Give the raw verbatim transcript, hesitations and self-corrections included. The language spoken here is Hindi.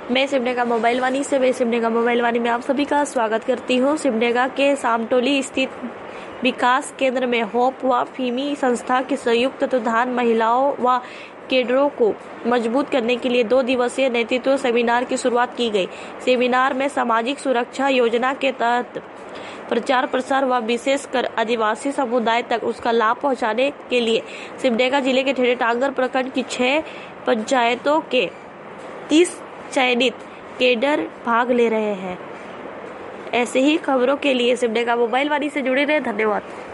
मैं सिमडेगा मोबाइल वाणी से मैं सिमडेगा मोबाइल वाणी में आप सभी का स्वागत करती हूँ। सिमडेगा के सामटोली स्थित विकास केंद्र में होप व फीमी संस्था के संयुक्त तत्वाधान महिलाओं व कैडरों को मजबूत करने के लिए दो दिवसीय नेतृत्व सेमिनार की शुरुआत की गई। सेमिनार में सामाजिक सुरक्षा योजना के तहत प्रचार प्रसार व विशेषकर आदिवासी समुदाय तक उसका लाभ पहुंचाने के लिए सिमडेगा जिले के ठेठे टांगर प्रखंड की छह पंचायतों के तीस चयनित कैडर भाग ले रहे हैं। ऐसे ही खबरों के लिए सिमडेगा मोबाइल वाणी से जुड़े रहे। धन्यवाद।